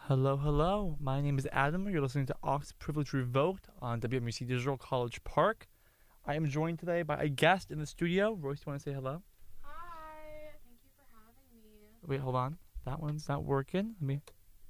Hello, hello. My name is Adam. You're listening to Ox Privilege Revoked on WMUC Digital College Park. I am joined today by a guest in the studio. Royce, do you want to say hello? Hi. Thank you for having me. Wait, hold on. That one's not working. Let me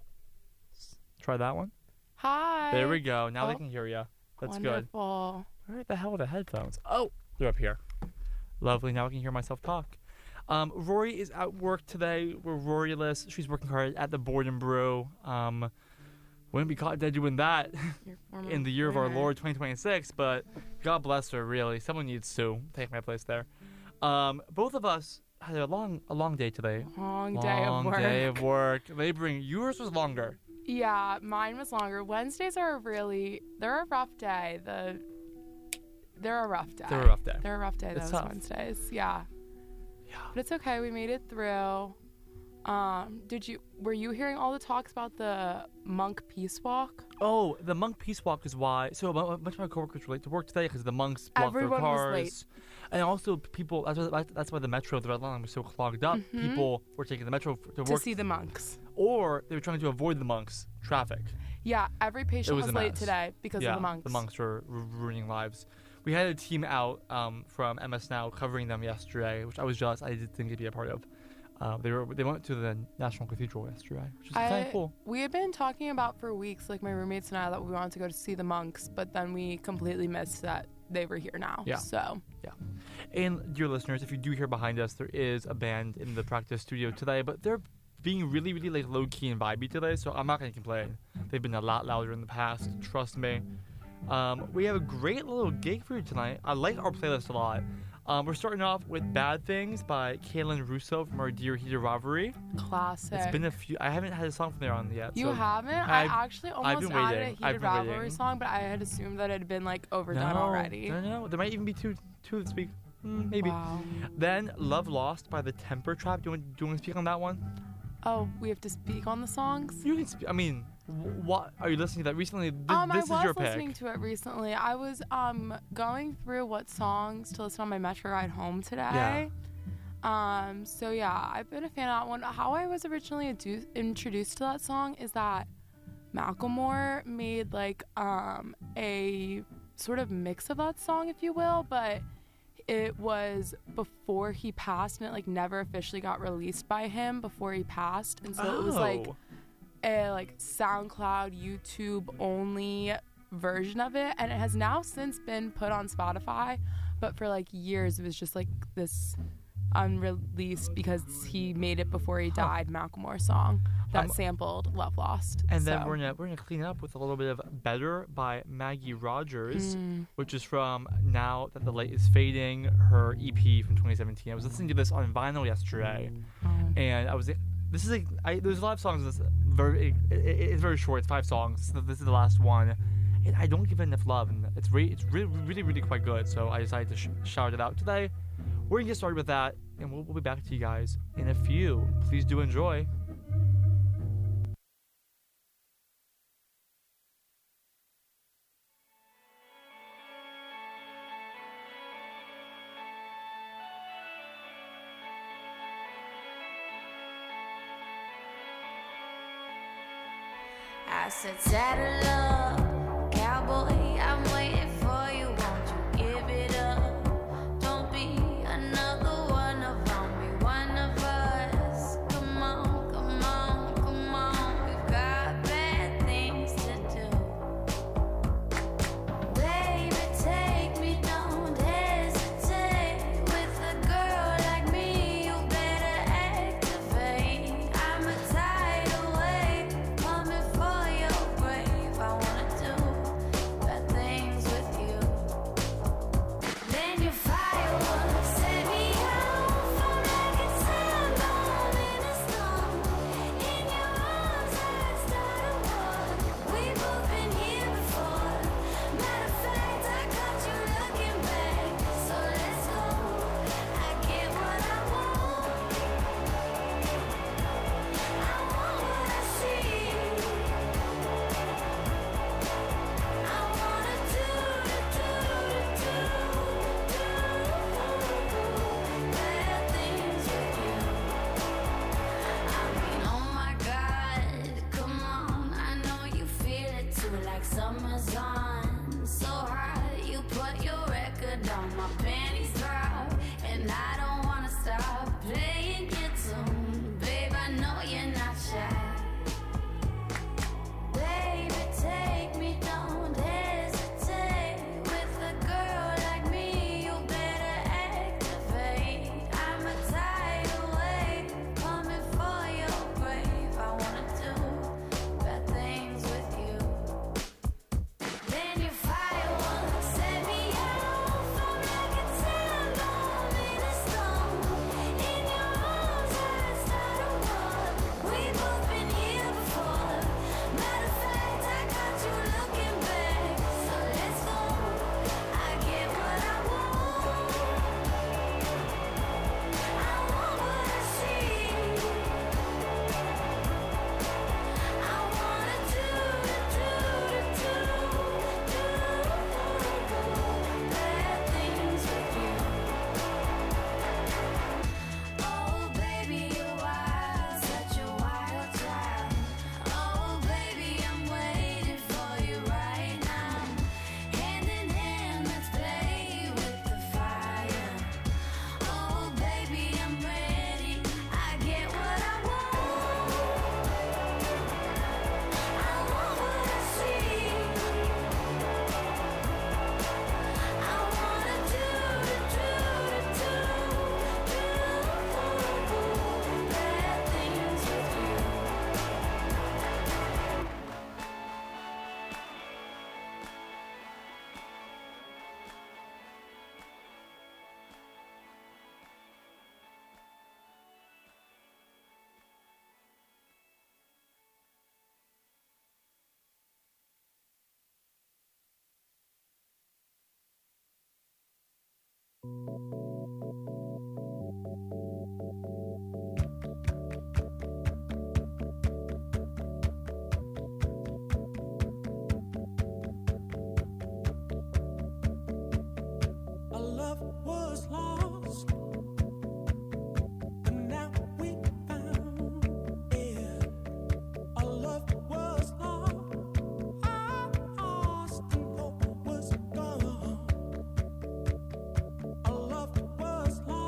try that one. Hi. There we go. Now they can hear you. That's good. Wonderful. Where the hell are the headphones? Oh, they're up here. Lovely. Now I can hear myself talk. Rory is at work today. We're Rory-less. She's working hard at the Board and Brew. Wouldn't be caught dead doing that in the year of our Lord 2026, but God bless her, really. Someone needs to take my place there. Both of us had a long day today. Long day of work. Yours was longer. Yeah, mine was longer. Wednesdays are they're a rough day. They're a rough day. It's Those tough. Wednesdays. Yeah. Yeah. But it's okay. We made it through. Were you hearing all the talks about the Monk Peace Walk? Oh, the Monk Peace Walk is why. So a bunch of my coworkers were late to work today because the monks blocked Everyone their was cars. late. And also people. That's why the metro, the red line, was so clogged up. Mm-hmm. People were taking the metro to To work, see the monks. or they were trying to avoid the monks' traffic. Yeah, every patient was was a late mess. today because of the monks. The monks were ruining lives. We had a team out from MS Now covering them yesterday, which I was jealous I didn't get to be a part of. They went to the National Cathedral yesterday, which is kind of cool. We had been talking about for weeks, like my roommates and I, that we wanted to go to see the monks, but then we completely missed that they were here now. Yeah. So. Yeah. And dear listeners, if you do hear behind us, there is a band in the practice studio today, but they're being really, really like low-key and vibey today, so I'm not going to complain. They've been a lot louder in the past, trust me. We have a great little gig for you tonight. I like our playlist a lot. We're starting off with Bad Things by Kaylin Russo from our Dear Heater Rivalry. Classic. It's been a few. I haven't had a song from there on yet. You so haven't? I actually almost been added waiting. a I've Heated been Rivalry waiting. song, but I had assumed that it had been like overdone already. No. There might even be two this week. Maybe. Wow. Then Love Lost by the Temper Trap. Do you want to speak on that one? Oh, we have to speak on the songs? You can speak. I mean, what are you listening to that recently? This I is your was listening pick. to it recently. I was going through what songs to listen on my metro ride home today. So yeah, I've been a fan of that one. How I was originally introduced to that song is that Macklemore made like a sort of mix of that song, if you will, but it was before he passed, and it like never officially got released by him before he passed, and so it was like a SoundCloud, YouTube only version of it, and it has now since been put on Spotify, but for like years it was just like this unreleased because he made it before he died Macklemore song that sampled Love Lost. And then we're gonna clean up with a little bit of Better by Maggie Rogers, which is from Now That the Light Is Fading, her EP from 2017. I was listening to this on vinyl yesterday, and there's a lot of songs. It's very short. It's 5 songs. So this is the last one, and I don't give it enough love, and it's really quite good. So I decided to shout it out today. We're gonna get started with that, and we'll be back to you guys in a few. Please do enjoy. I said, saddle up, cowboy, I'm waiting for you. Won't you give it up? Don't be another one around me, one of us. Come on, come on, come on. We've got bad things to do. Baby, take me, don't hesitate. With a girl like me, you better activate. I'm a tidal wave coming for your grave. I wanna Our love was lost, but now we found it. Our love was lost, and hope was gone. Our love was lost.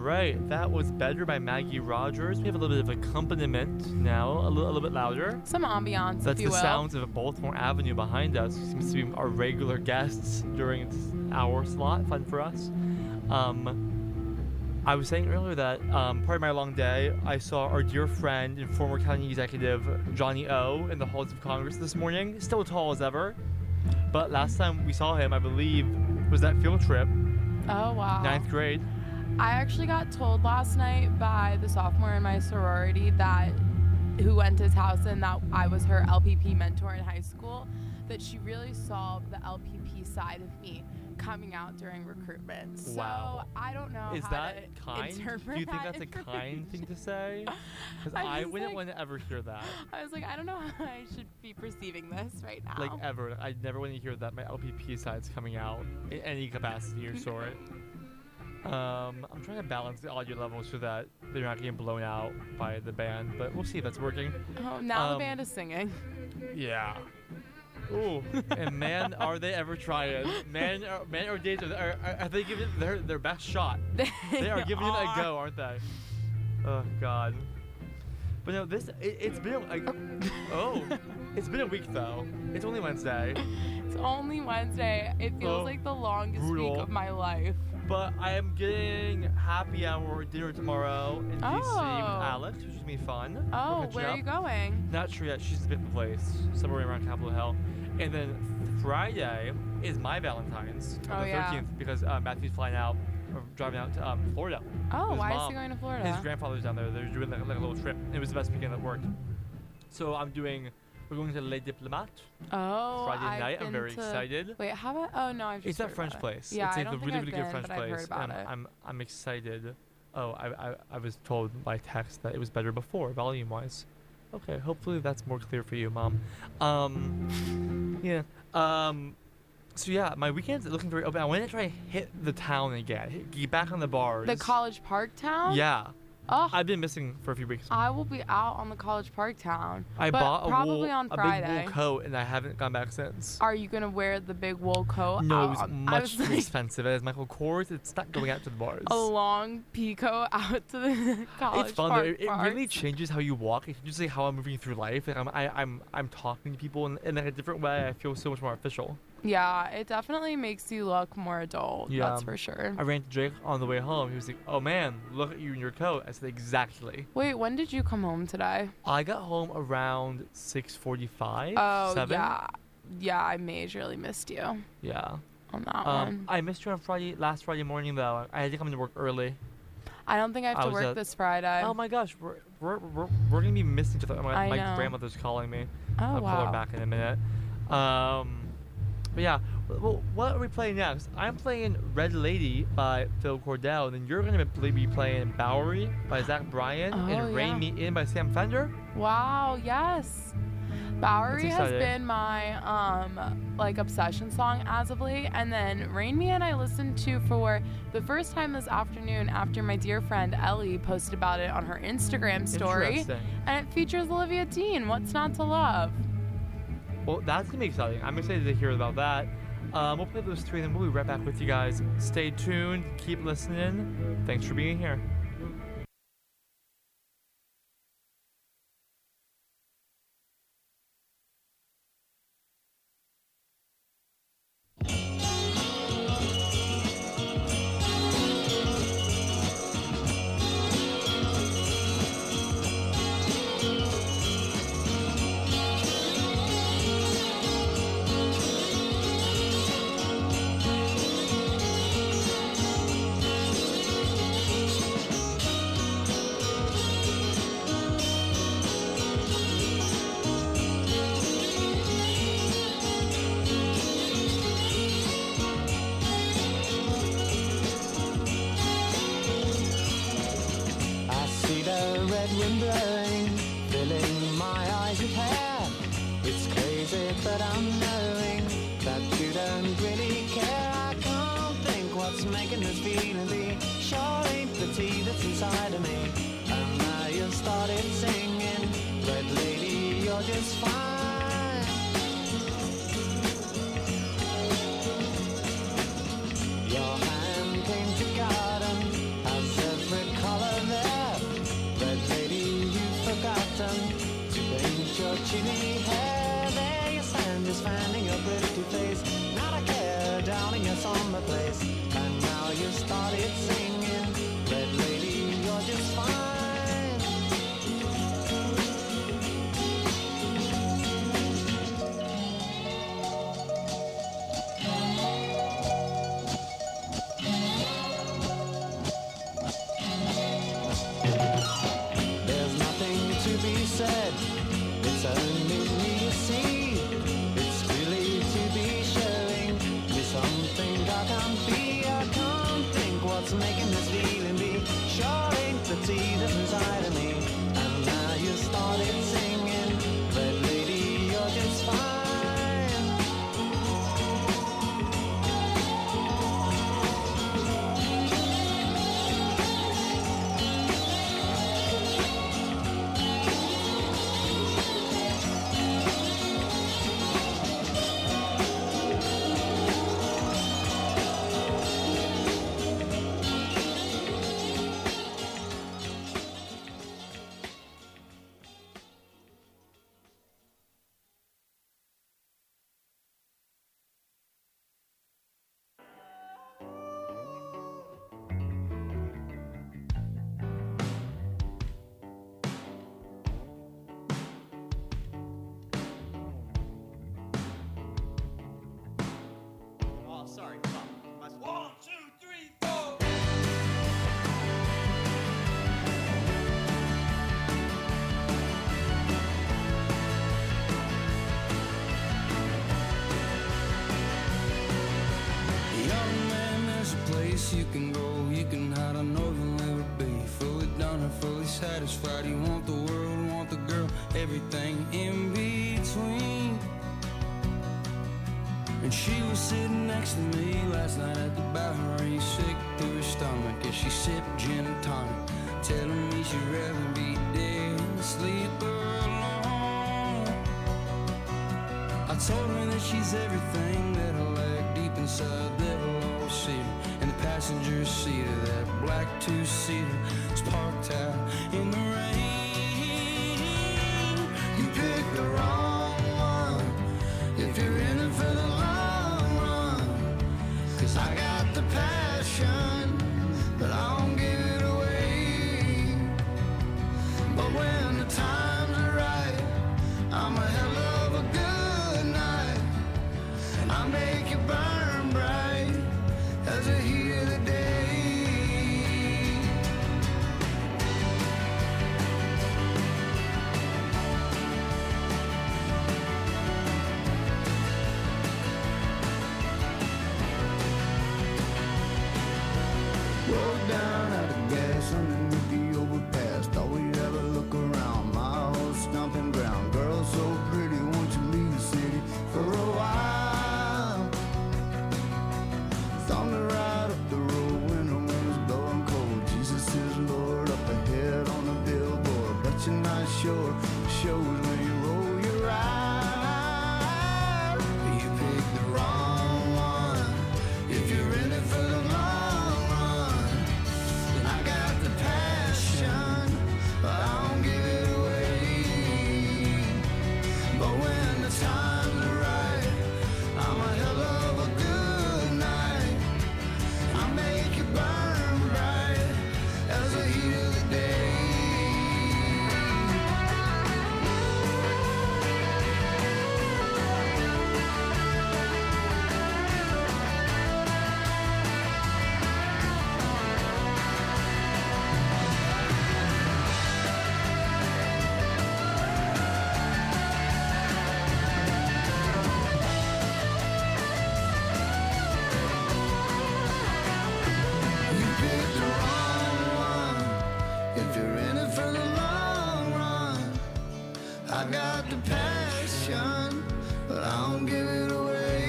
right. That was Better by Maggie Rogers. We have a little bit of accompaniment now, a little bit louder. Some ambiance, That's if you the will. sounds of Baltimore Avenue behind us. Seems to be our regular guests during this hour slot. Fun for us. I was saying earlier that part of my long day, I saw our dear friend and former county executive Johnny O in the halls of Congress this morning. Still tall as ever. But last time we saw him, I believe, was that field trip, Oh, wow. 9th grade. I actually got told last night by the sophomore in my sorority who went to his house and that I was her LPP mentor in high school, that she really saw the LPP side of me coming out during recruitment. So Wow. I don't know Is how that to kind? Do interpret you think that that's a kind information. thing to say? Because I I was wouldn't like- want to ever hear that. I was like, I don't know how I should be perceiving this right now. Like ever. I never want to hear that my LPP side's coming out in any capacity or sort. I'm trying to balance the audio levels so that they're not getting blown out by the band, but we'll see if that's working. Oh, now the um, band is singing. Yeah. Ooh, and man, are they ever trying? Man or days are they giving it their best shot? They are giving it a go, aren't they? Oh God. But no, it's been it's been a week though. It's only Wednesday, It's only Wednesday. It feels Oh, like the longest brutal. week of my life. but I am getting happy hour dinner tomorrow in DC with Oh. Alex, which is gonna be fun. We're Oh, catching where are up. you going? Not sure yet. She's picked the place somewhere around Capitol Hill, and then Friday is my Valentine's on Oh, the yeah. 13th because Matthew's flying out or driving out to Florida. Oh, His why is mom. he going to Florida? His grandfather's down there. They're doing like a little trip. It was the best weekend that worked. So we're going to Les Diplomates Oh, Friday I've night. I'm been very to- excited. Wait, how about? Oh no, I've just It's that heard French about place. It. Yeah, it's I like don't the think really, I've really been, good French but I've place. heard about and it. I'm excited. Oh, I was told by text that it was better before, volume wise. Okay, hopefully that's more clear for you, Mom. Yeah. So yeah, my weekend's looking very open. I want to try and hit the town again. Get back on the bars. The College Park town. Yeah. Oh, I've been missing for a few weeks. I will be out on the College Park town. I but bought probably on a Friday. big wool coat, and I haven't gone back since. Are you gonna wear the big wool coat? No, out it was on- I much was too like, expensive. As Michael Kors, it's not going out to the bars. a long peacoat out to the College It's fun. Park Though. It really parks. changes how you walk. It changes like how I'm moving through life. Like I'm talking to people in like a different way. I feel so much more official. Yeah, it definitely makes you look more adult. Yeah. That's for sure. I ran to Jake on the way home. He was like, "Oh man, look at you in your coat." I said, "Exactly." Wait, when did you come home today? I got home around 6:45. Oh, 7. yeah. Yeah, I majorly missed you Yeah. on that one. I missed you on last Friday morning though. I had to come to work early. I don't think I have I to was work at- this Friday. Oh my gosh, we're gonna be missing each other. I My know. grandmother's calling me. Oh, I'll call wow. her back in a minute. But yeah, well, what are we playing next? I'm playing Red Lady by Phil Cordell, and then you're gonna be playing Bowery by Zach Bryan Oh, and Rain yeah. Me In by Sam Fender. Wow, yes. Bowery has exciting. been my like obsession song as of late, and then Rain Me In I listened to for the first time this afternoon after my dear friend Ellie posted about it on her Instagram story, Interesting. and it features Olivia Dean. What's not to love? Well, that's gonna be exciting. I'm excited to hear about that. We'll play those three, and then we'll be right back with you guys. Stay tuned. Keep listening. Thanks for being here. I see the red wind blowing, filling my eyes with hair. It's crazy, but I'm knowing that you don't really care. I can't think what's making this feeling be. Sure ain't the tea that's inside of me. And now you've started singing, Red Lady, you're just fine. Your hand painted garden has every you can go, you can hide, I know you'll never be fully done or fully satisfied. You want the world, want the girl, everything in between. And she was sitting next to me last night at the Bowery, sick to her stomach as she sipped gin and tonic, telling me she'd rather be dead than sleep alone. I told her that she's everything that I lack deep inside that low seat, and the passenger seat of that black two-seater was parked out in the rain. You picked the wrong one if you're in it for the long run, 'cause I got the passion, but I don't give it away. But when the times are right, I'm a hell of a good night. I make it burn bright as the heat of the day. Rolled down out of gas underneath the overpass. Thought we'd ever look around. My old stomping ground. Girl so pretty, won't you leave the city for a while? Thunder right up the road when the wind was blowing cold. Jesus is Lord up ahead on the billboard, but you're not sure. Shows when you roll your eyes. You picked the wrong one if you're in it for the long run. And I got the passion, but I don't give it away. But when the times are right, I'm a hell of a good night. I make it burn bright as the heat of the day. You picked the wrong one if you're in it for the long run. I got the passion, but I don't give it away.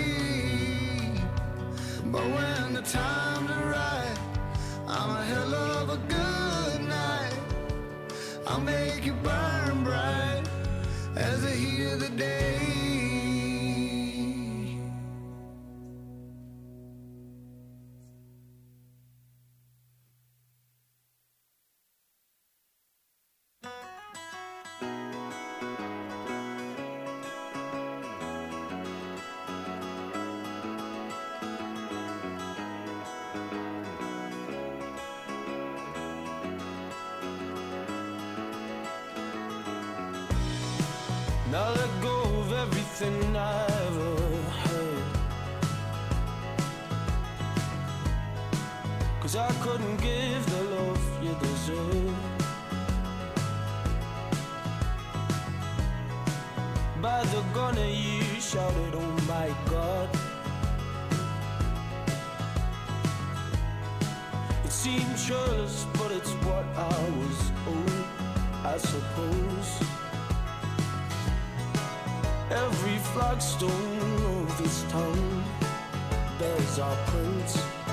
But when the times are right, I'm a hell of a good night. I'll make it burn bright as the heat of the day. Now let go of everything I ever heard, 'cause I couldn't give the love you deserve. By the gunner you shouted, oh my God. It seemed churlish, but it's what I was owed, I suppose. Every flagstone of this town bears our prints,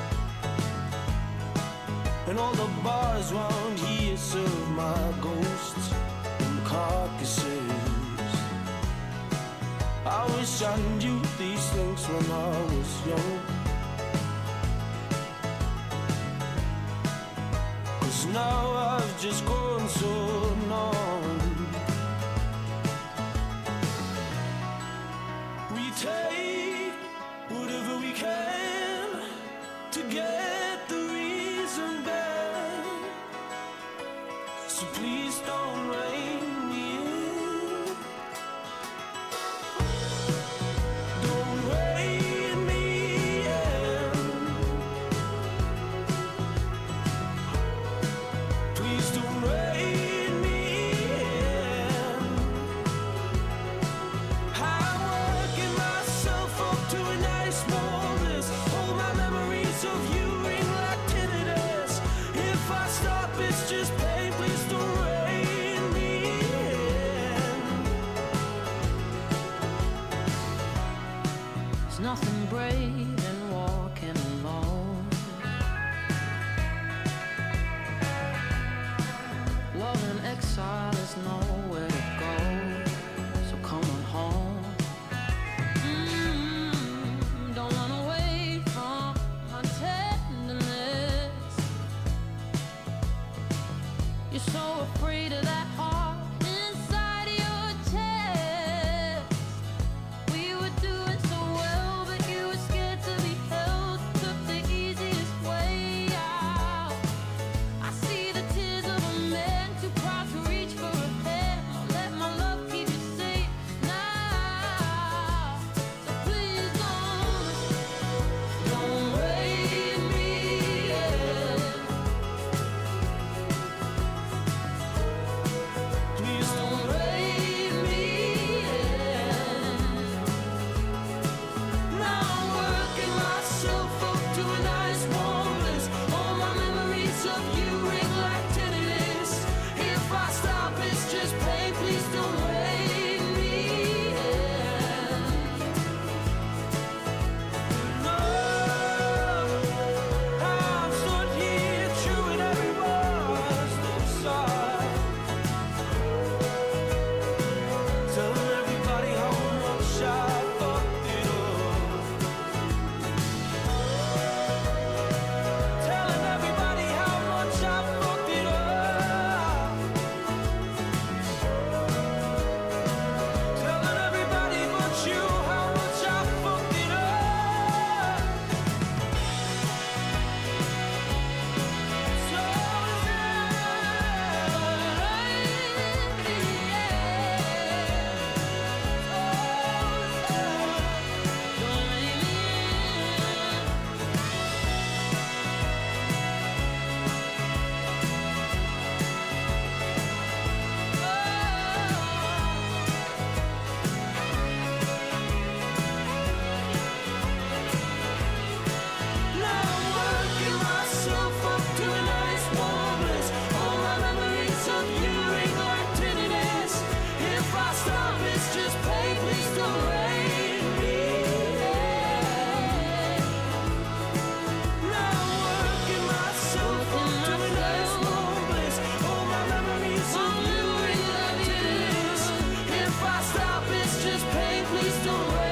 and all the bars round here serve my ghosts and carcasses. I wish I knew these things when I was young, 'cause now I've just grown so numb. We take whatever we can to get the reason back, so please don't rein me in. Don't rein me in. Please don't rein me in. I'm working myself up to a nice smallness. All my memories of you ring like exile, there's nowhere to go. So come on home. Don't run away from my tenderness. You're so afraid of that heart inside your chest. We were doing so well, but you were scared to be held. Took the easiest way out. I see the tears of a man too proud to reach for a hand. I'll let my love keep you safe now. So please don't raise me. Please don't raise me. Now I'm working myself up to a nice warm bliss. All my memories of you ring like tinnitus. If I stop, it's just pain. Please don't raise me. No, I'm stood here chewing every word's inside. Telling everybody how much I fucked it up. Telling everybody how much I fucked it up. Telling everybody but you how much I fucked it up. So now I'm working myself up to a nice warm bliss. All my memories of you ring like tinnitus. If I stop, it's just pain. Please don't raise me. Now I'm working myself up to a nice warm bliss. All my memories of you ring like tinnitus. If I stop, it's just pain. Please don't raise me.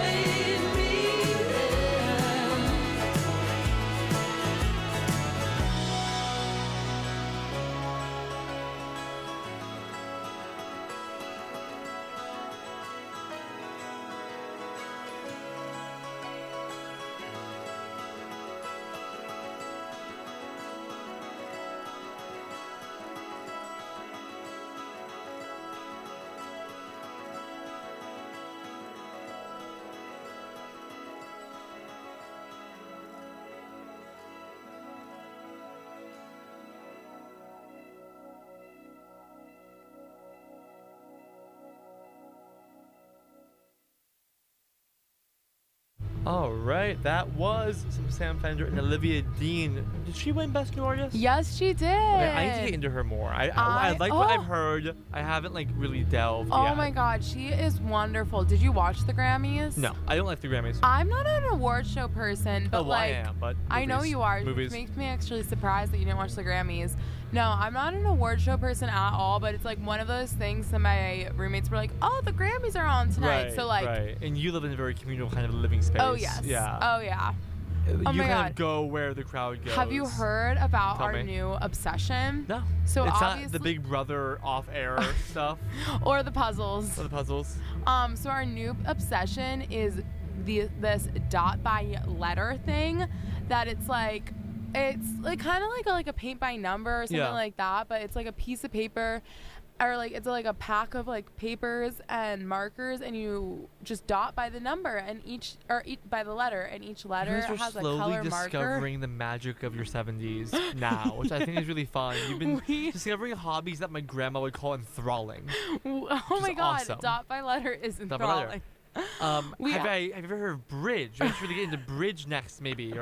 All right, that was some Sam Fender and Olivia Dean. Did she win Best New Artist? Yes, she did. Okay, I need to get into her more. I like what I've heard. I haven't like really delved. Oh yet. my God, she is wonderful. Did you watch the Grammys? No, I don't like the Grammys. I'm not an award show person, but Oh, well, like I am, but I know movies- you are, movies. which makes me actually surprised that you didn't watch the Grammys. No, I'm not an award show person at all, but it's like one of those things that my roommates were like, "Oh, the Grammys are on tonight." Right, So like, right. And you live in a very communal kind of living space. oh yes, Yeah. oh yeah. you my kind God. of go where the crowd goes. Have you heard about Tell our me. new obsession? No. So it's obviously, not the Big Brother off-air stuff or the puzzles. or the puzzles. So our new obsession is this dot by letter thing that it's like kind of like a paint by number or something Yeah. like that, but it's like a piece of paper or like it's like a pack of like papers and markers, and you just dot by the number and each by the letter, and each letter You guys are has a slowly color marker. discovering the magic of your 70s now, which I think is really fun. You've been discovering hobbies that my grandma would call enthralling. Oh my God, awesome. dot by letter is Dot by letter. enthralling. Have you ever heard of bridge? I should really get into bridge next, maybe, or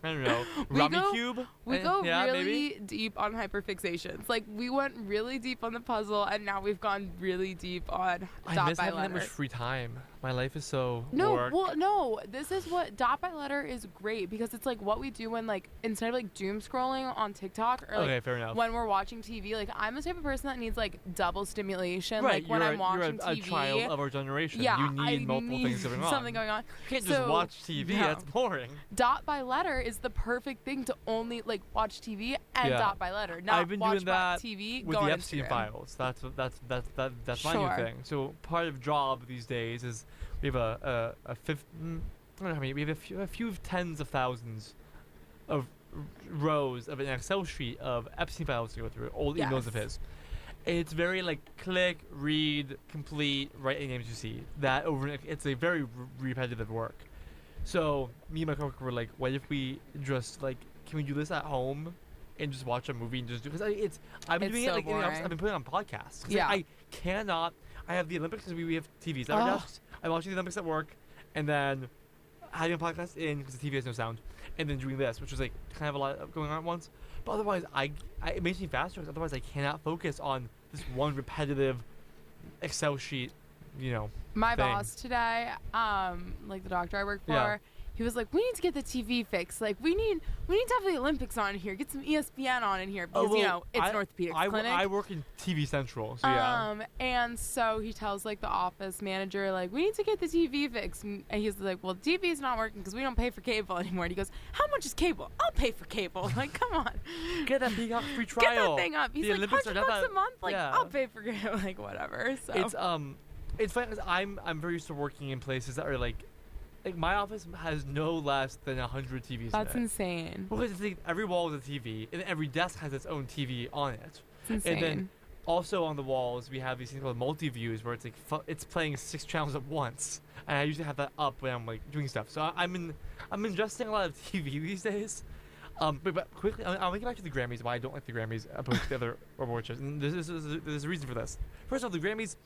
I don't know. We Rami go- Cube? We go yeah, really maybe? deep on hyperfixations. Like, we went really deep on the puzzle, and now we've gone really deep on I dot miss by having that much letter. free time. My life is so No, work. well, no. This is what dot by letter is great because it's like what we do when like instead of like doom scrolling on TikTok or like Okay, fair enough. when we're watching TV. Like I'm the type of person that needs like double stimulation. Right, Like when you're I'm watching a TV. child of our generation. Yeah, you need I multiple need things going on. something going on. You can't just So, watch TV. no. That's boring. Dot by letter is the perfect thing to only like watch TV and Yeah. dot by letter. Not I've been watch doing that TV. with go the on Epstein Instagram. files. That's my Sure. new thing. So part of job these days is we have a fifth. I don't know how many. We have a few tens of thousands of rows of an Excel sheet of Epstein files to go through, old emails of Yes. his. It's very like click, read, complete, write any names you see. That over. It's a very repetitive work. So me and my coworker were like, what if we just like, can we do this at home and just watch a movie and just do? Because I've been It's doing so it like in the office, boring. I've been putting it on podcasts. 'Cause, Yeah. I cannot. I have the Olympics because we have TVs at our Ugh. desks. I'm watching the Olympics at work, and then having a podcast in because the TV has no sound, and then doing this, which is like kind of a lot going on at once. But otherwise, it makes me faster because otherwise I cannot focus on this one repetitive Excel sheet. You know. My thing. boss today, like the doctor I work for, Yeah. he was like, "We need to get the TV fixed. Like, we need to have the Olympics on here. Get some ESPN on in here because you know it's an orthopedics clinic." I work in TV Central, so yeah. And so he tells like the office manager, like, "We need to get the TV fixed," and he's like, "Well, TV is not working because we don't pay for cable anymore." And he goes, "How much is cable? I'll pay for cable." Like, come on, Get that Peacock free get trial. that thing up. He's The like, Olympics are $100 not a month. Like, yeah. I'll pay for cable. Like, whatever. So It's funny because I'm very used to working in places that are like my office has no less than 100 TVs. that's in it. insane. Because it's like every wall is a TV, and every desk has its own TV on it. It's insane. And then also on the walls we have these things called multi-views where it's like it's playing 6 channels at once, and I usually have that up when I'm like doing stuff. So I'm ingesting a lot of TV these days. But quickly, I'll get back to the Grammys. Why I don't like the Grammys opposed to the other award shows. And there's a reason for this. First off, the Grammys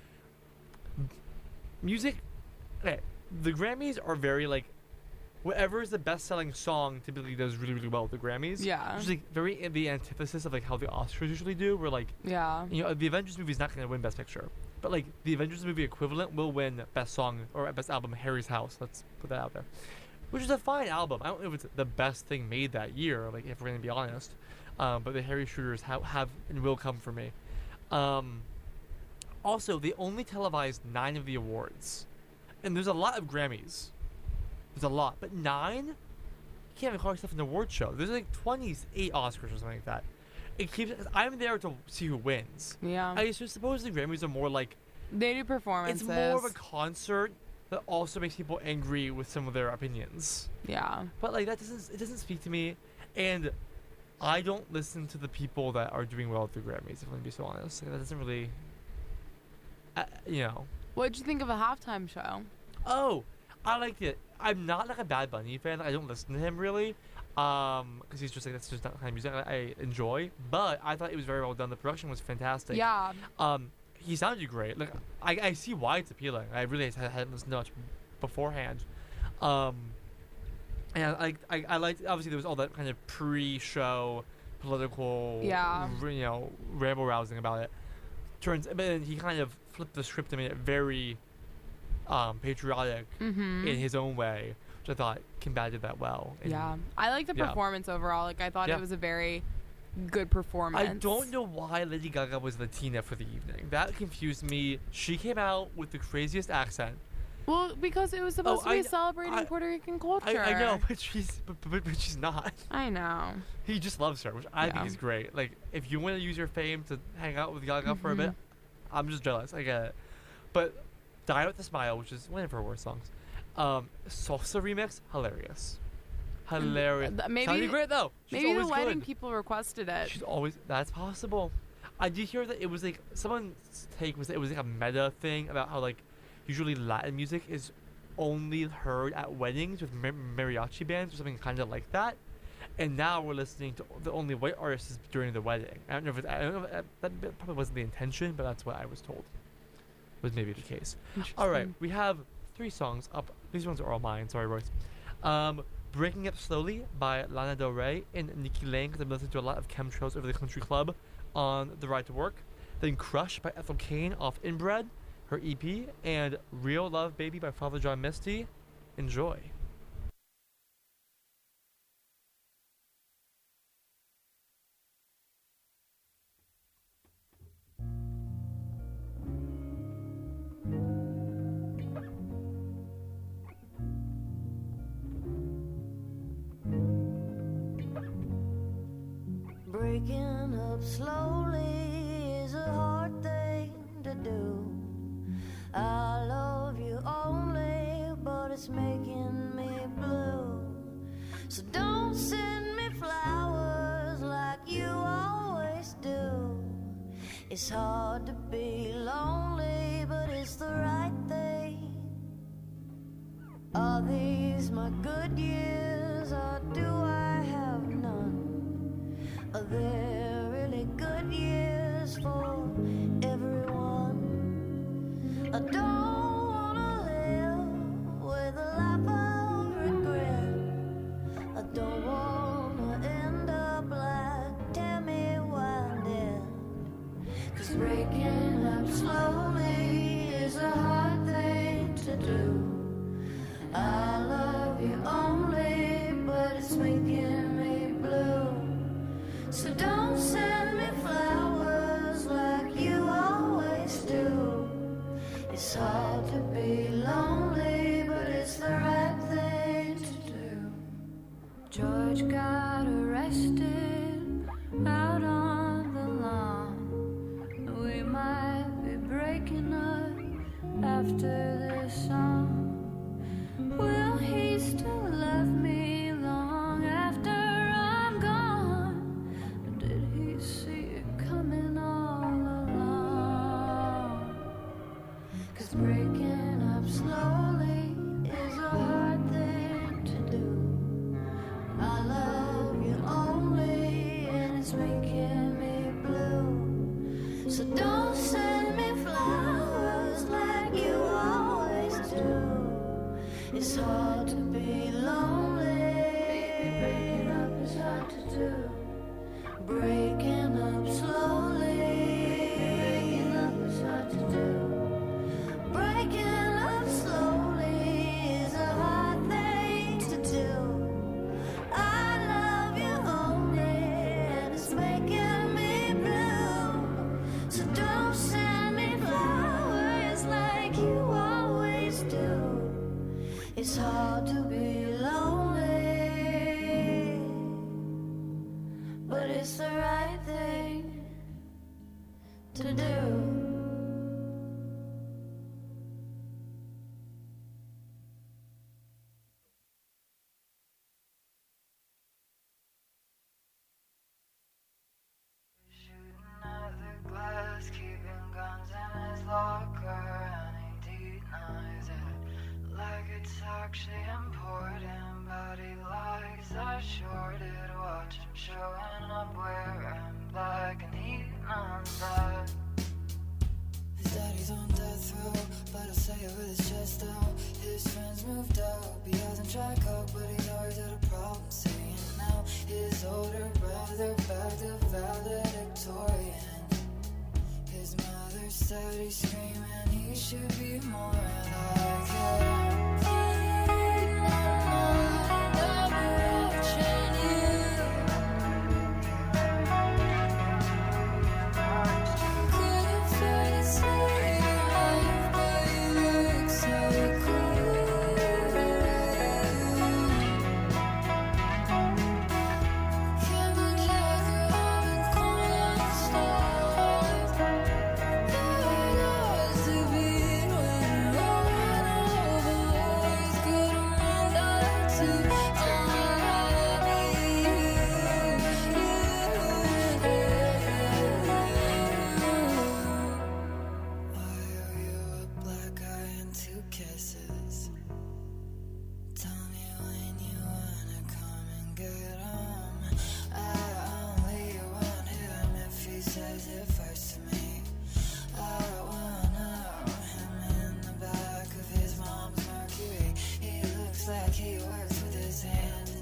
music. Okay, the Grammys are very like whatever is the best-selling song typically does really really well with the Grammys. Yeah. Which is like very in the antithesis of like how the Oscars usually do. Where like Yeah. you know the Avengers movie is not going to win Best Picture, but like the Avengers movie equivalent will win Best Song or Best Album. Harry's House. Let's put that out there. Which is a fine album. I don't know if it's the best thing made that year. Like if we're going to be honest, but the Harry shooters have and will come for me. Also, they only televised 9 of the awards, and there's a lot of Grammys. There's a lot, but 9? You can't even call yourself an award show. There's like 28 Oscars or something like that. It keeps. I'm there to see who wins. Yeah. I suppose the Grammys are more like They do performances. it's more of a concert that also makes people angry with some of their opinions. Yeah. But like it doesn't speak to me, and I don't listen to the people that are doing well at the Grammys. If I'm gonna be so honest, like, that doesn't really, you know. What did you think of a halftime show? Oh, I liked it. I'm not like a Bad Bunny fan. I don't listen to him really, because he's just like that's just not the kind of music I enjoy. But I thought it was very well done. The production was fantastic. Yeah. He sounded great. Like I see why it's appealing. I really hadn't listened to much beforehand. And I liked obviously there was all that kind of pre-show political, Yeah. rabble rousing about it. But then he kind of flipped the script and made it very patriotic Mm-hmm. in his own way, which I thought combated that well. And Yeah. I like the yeah. performance overall. Like I thought Yeah. it was a very good performance. I don't know why Lady Gaga was Latina for the evening. That confused me. She came out with the craziest accent. Well, because it was supposed to be I- celebrating I- Puerto Rican culture. I know, but she's not. I know. He just loves her, which I think Yeah. is great. Like, if you want to use your fame to hang out with Gaga for a bit, I'm just jealous. I get it. But Die With a Smile, which is one of her worst songs, Salsa remix, hilarious. Hilarious. Maybe- Sounded great though. She's Maybe the always wedding good. people requested it. She's always. That's possible. I did hear that it was like someone's take was that it was like a meta thing about how like usually Latin music is only heard at weddings with mariachi bands or something kind of like that, and now we're listening to the only white artists during the wedding. I don't know if that probably wasn't the intention, but that's what I was told. Was maybe the case. All right, we have 3 songs up. These ones are all mine. Sorry, Royce. Breaking Up Slowly by Lana Del Rey and Nikki Lane, because I've been listening to a lot of Chemtrails over the country club on the ride to work. Then Crush by Ethel Cain off Inbred, her EP, and Real Love Baby by Father John Misty. Enjoy. Breaking up slowly is a hard thing to do. I love you only, but it's making me blue. So don't send me flowers like you always do. It's hard to be lonely, but it's the right thing. Are these my good years, or do I have none? Are there really good years for everyone? I don't wanna live with a life of regret. I don't wanna end up like Tammy Wynette. 'Cause breaking up slowly is a hard thing to do. I love you only, but it's making me blue. So don't send me flowers like you always do. It's hard to be lonely, but it's the right thing to do. George got arrested out on the lawn. We might be breaking up after this song. Will he still love me long after I'm gone? Or did he see it coming all along? 'Cause breaking up slowly is a hard thing to do. I love you only, and it's making me blue. So don't send me flowers like you always do. It's hard to be lonely. Breaking up is hard to do. Breaking up slowly. Breaking up is hard to do. Breaking up slowly is a hard thing to do. I love you only, and it's making me blue. So don't send me flowers like you always do. It's hard to be lonely, but it's the right thing to do. Shooting at the glass, keeping guns in his locker, and he denies it like it's actually important. But he likes I shorted, watch him showing up wearing black, and he knows that. His daddy's on death row, but I'll say it with his chest out. His friends moved out, he hasn't tried coke, but he's always had a problem saying now. His older brother bagged a valedictorian. His mother said he's screaming, he should be more like him. He works with his hands.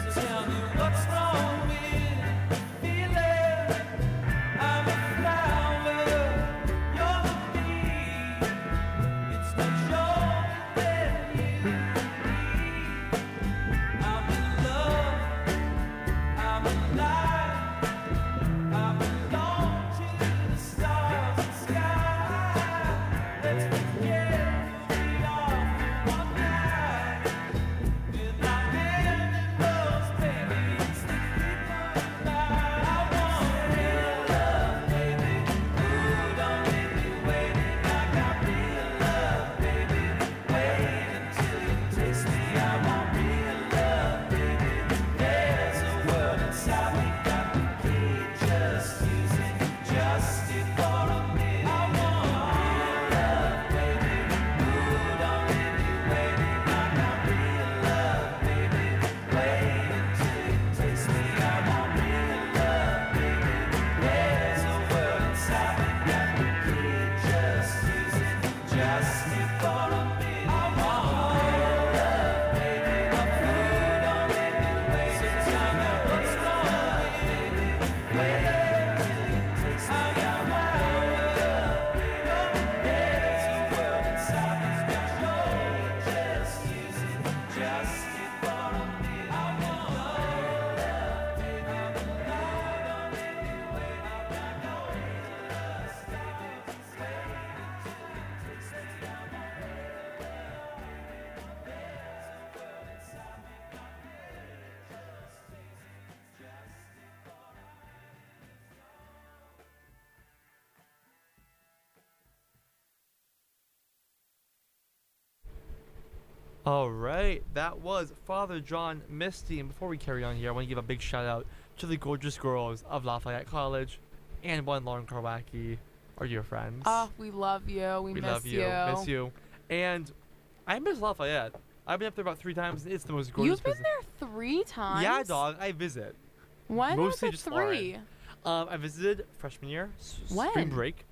All right, that was Father John Misty. And before we carry on here, I want to give a big shout out to the gorgeous girls of Lafayette College and one Lauren Karwacki are your friends. Oh, we love you. We miss love you. Miss you. And I miss Lafayette. I've been up there about 3 times. It's the most gorgeous You've been place. there 3 times? Yeah, dog. I visit. When Mostly was it just 3? I visited freshman year, When? spring break.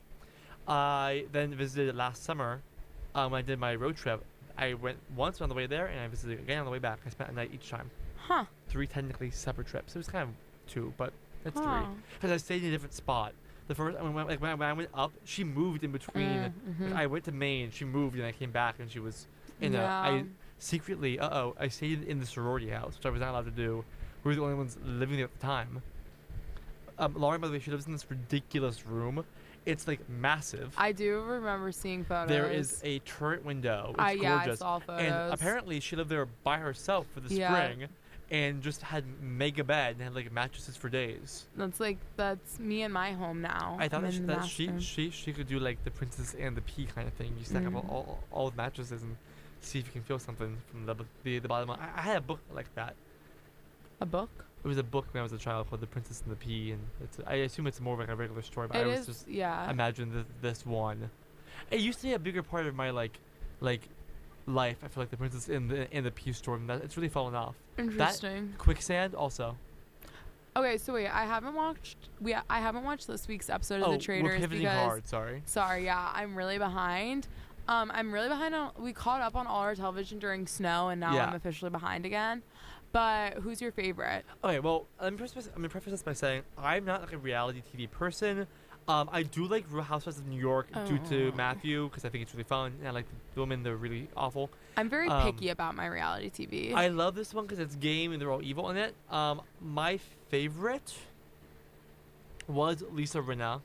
I then visited last summer when I did my road trip. I went once on the way there, and I visited again on the way back. I spent a night each time. Huh. 3 technically separate trips. It was kind of 2, but it's 3. Huh. Because I stayed in a different spot. The first, when I went up, she moved in between. mhm. I went to Maine, she moved, and I came back, and she was in Yeah. I secretly, I stayed in the sorority house, which I was not allowed to do. We were the only ones living there at the time. Lauren, by the way, she lives in this ridiculous room. It's like massive. I do remember seeing photos. There is a turret window. It's Yeah, I gorgeous. saw photos. And apparently she lived there by herself for the Yeah. spring and just had mega bed and had like mattresses for days. That's me and my home now. I thought I'm that, in the master. she could do like the Princess and the Pea kind of thing. You stack up all the mattresses and see if you can feel something from the bottom. I had a book like that. A book? It was a book when I was a child called The Princess and the Pea, and I assume it's more of like a regular story, but It I was is, just yeah. imagine this one. It used to be a bigger part of my like life. I feel like the Princess in the Pea story, and it's really fallen off. Interesting. That Quicksand also. Okay, so wait, I haven't watched this week's episode of The We're Traitors pivoting because hard. Sorry. yeah, I'm really behind. I'm really behind on. We caught up on all our television during snow, and now Yeah. I'm officially behind again. But who's your favorite? Okay, well, I'm gonna preface this by saying I'm not like a reality TV person. I do like Real Housewives of New York due to Matthew because I think it's really fun, and I like the women; they're really awful. I'm very picky about my reality TV. I love this one because it's game and they're all evil in it. My favorite was Lisa Rinna.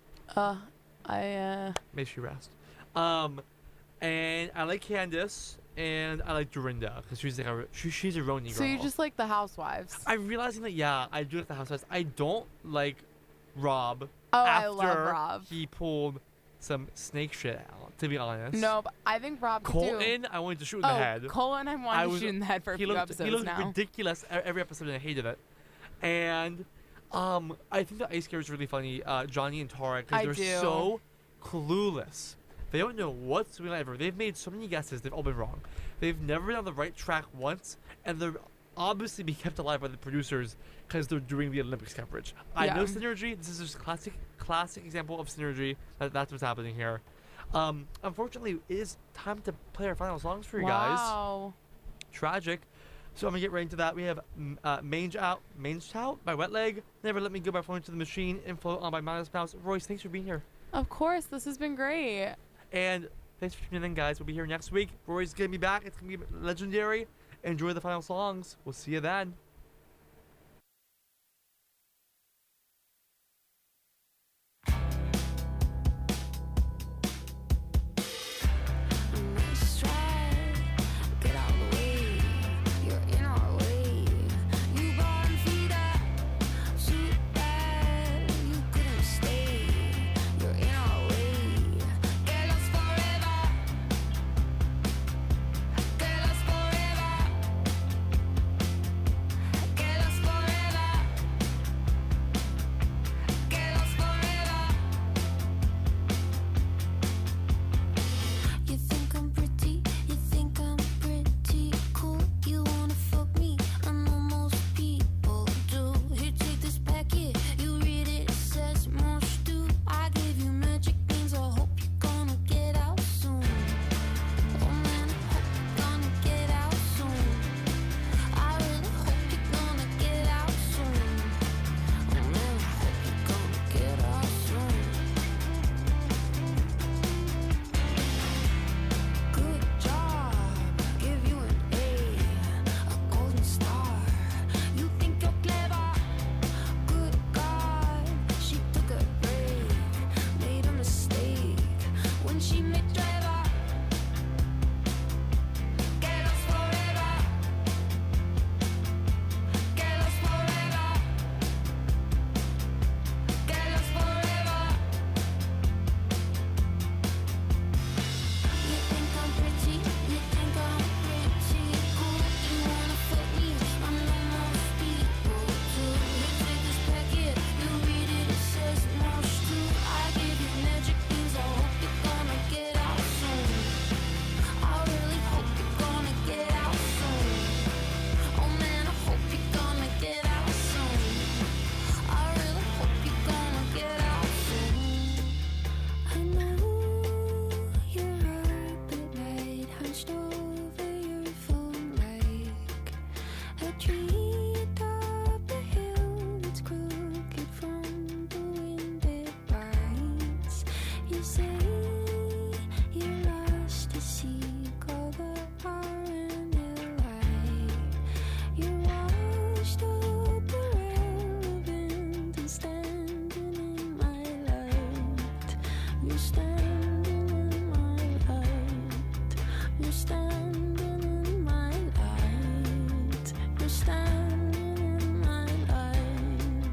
May she rest. And I like Candace, and I like Dorinda because she's like she's a Roni girl. So you just like the Housewives? I'm realizing that I do like the Housewives. I don't like Rob. Oh, after I love Rob. He pulled some snake shit out. To be honest. No, but I think Rob could do. Colton, I wanted to shoot in the head. Colton, I wanted to shoot in the head for a few episodes he looked now. ridiculous every episode, and I hated it. And I think the Ice Scare is really funny. Johnny and Tara, because they're so clueless. They don't know what's going on ever. They've made so many guesses. They've all been wrong. They've never been on the right track once, and they're obviously being kept alive by the producers because they're doing the Olympics coverage. I know synergy. This is just classic example of synergy. That's what's happening here. Unfortunately, it is time to play our final songs for you guys. Wow. Tragic. So I'm gonna get right into that. We have Mange Out by Wet Leg, Never Let Me Go by Falling to the Machine, and Float On by Modest Mouse. Royce, thanks for being here. Of course, this has been great. And thanks for tuning in, guys. We'll be here next week. Roy's gonna be back. It's gonna be legendary. Enjoy the final songs. We'll see you then. Nice try, get out of the way. You're in our way. You bottom feed up, too bad you couldn't stay. You're in our way. Get lost forever. Get lost forever. Get lost forever. Get lost forever. You think I'm pretty, you think I'm pretty cool. You wanna fuck me, I know most people do. Here, take this packet, you read it, it says most do. I give you magic beans, I hope you're gonna get out soon. Oh man, I hope you're gonna get out soon. I really hope you're gonna get out soon. Oh man, I hope you're gonna get out soon. Good job, give you an A golden star. You think you're clever? Good God, she took a break, made a mistake when she met Trevor. Get lost forever. Get lost forever. Get lost forever. You think I'm pretty, you think I'm pretty cool. You wanna fuck me, I know most people do. You take this packet, you read it, it says most true. I give you magic beans, I hope you're gonna get out soon. I really hope you're gonna get out soon. Oh man, I hope you're gonna get out soon. I really hope you're gonna get out soon. I know you're hurt, but light hunched over your phone like a tree atop a hill that's crooked from the wind it bites. You say you're lost at sea, call the RNLI. You're washed up, irrelevant, and standing in my light. You're standing in my light. You're standing in my light. You're standing in my light.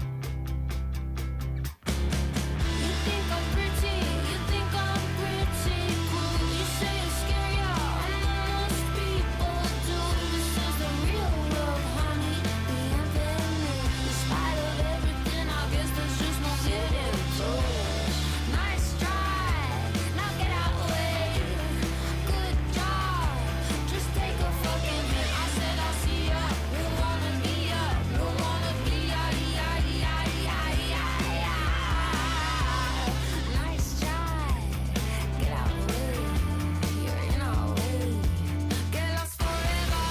You think I'm pretty, you think I'm pretty cool. You say I'm scary, I know most people do. This is the real world, honey, the infinite. In spite of everything, I guess there's just no getting through. Nice try, now get out the way. Good job, just take a fucking hit. I said I'll see ya, you wanna be ya, you wanna be ya, Nice try, get out the way. You're in our way. Get lost forever.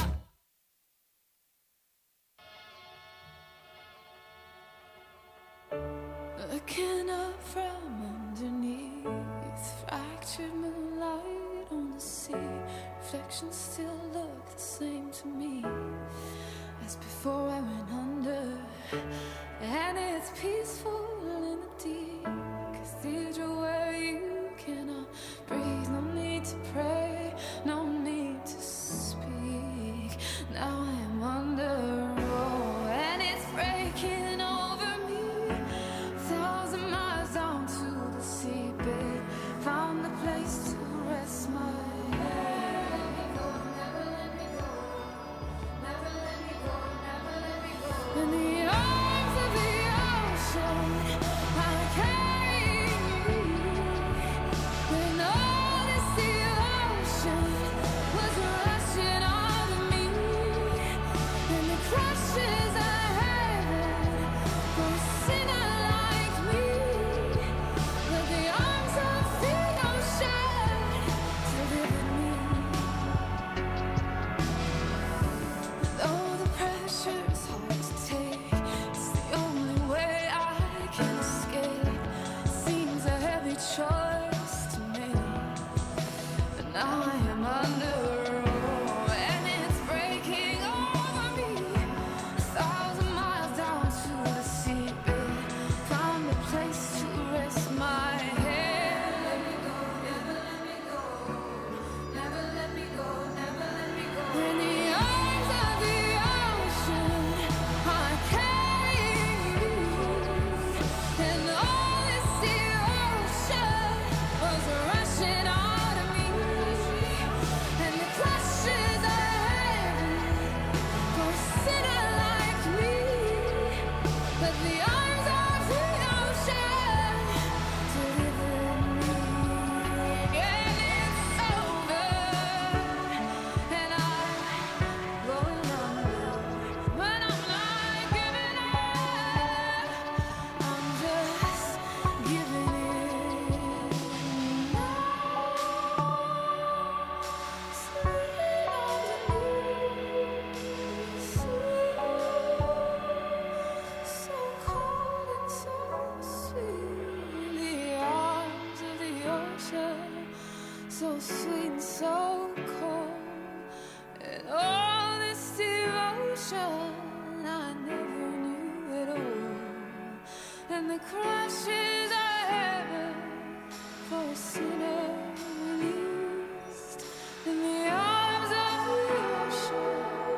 Looking up from underneath, fractured moonlight on the sea. Reflections still look the same to me as before I went under. And it's peaceful in the deep cathedral where you cannot breathe. No need to pray, no need to speak. Now I'm under, oh, and it's breaking over me. 1,000 miles down to the seabed, found a place to rest my head. Never let me go, never let me go, never let me go, never let me go. In the arms of the ocean. the arms of the ocean deliver me, and it's over, and I'm going under, but I'm not giving up. I'm just giving in now. Sweet so cold and so sweet, the arms of the ocean, so sweet and so cold, and all this devotion I never knew at all, and the crashes I heard for a sinner released in the arms of the ocean.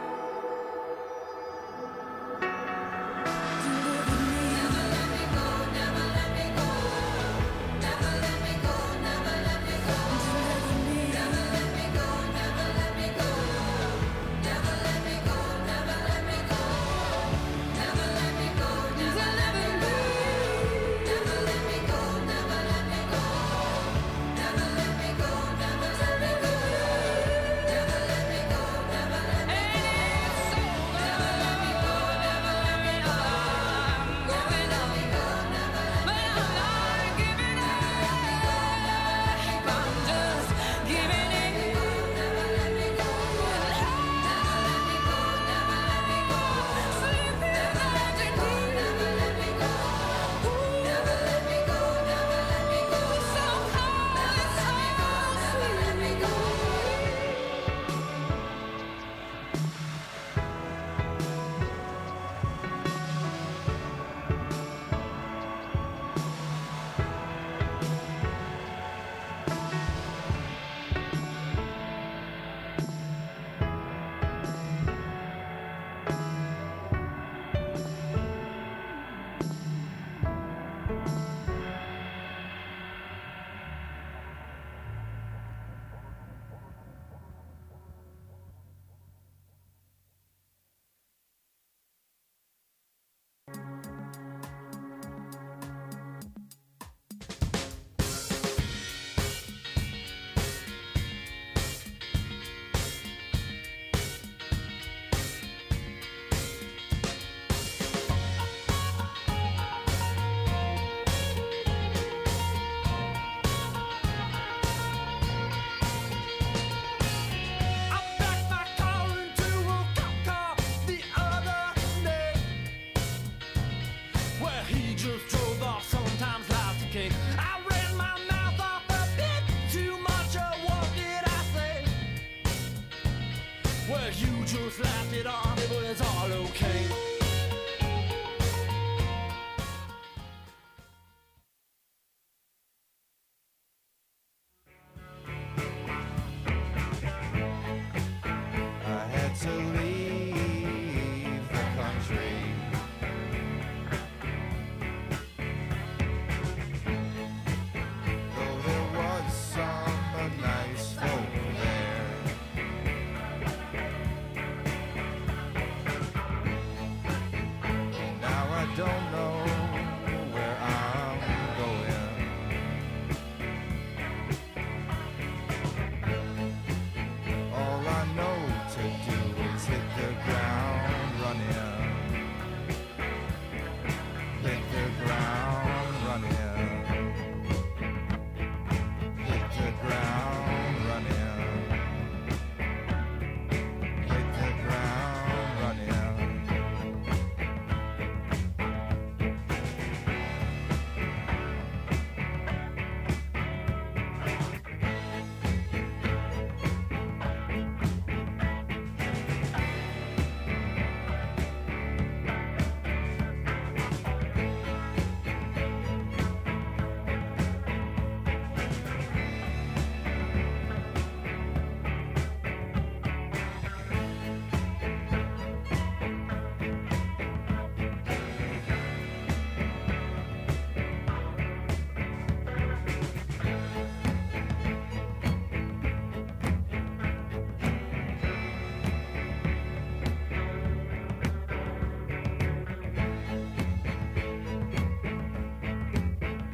Deliver me. Never let me go, never let me go. Never let me go, never let me go. Deliver me. Never let me go, never let me go. Never let me go, never let me go. Never let me go, never let me go. Never let me go, never let me go. Never let me go, never let me go. Never let me go, never let me go. Never let me go, never let me go. I'm going up, but I'm not giving up. I'm just giving in. Never let me go, never let me go. Never let me go, sleeping underneath. Never let me go, never let me go. Never let me go, so cold and so sweet. Never let me go. I backed my car into a cop car the other day, where he just drove off. Sometimes life's a cake. I ran my mouth off a bit too much. What did I say? Well, you just laughed it off, but it's all okay. I had to leave the country. Though there was some nice folk there. Now I don't know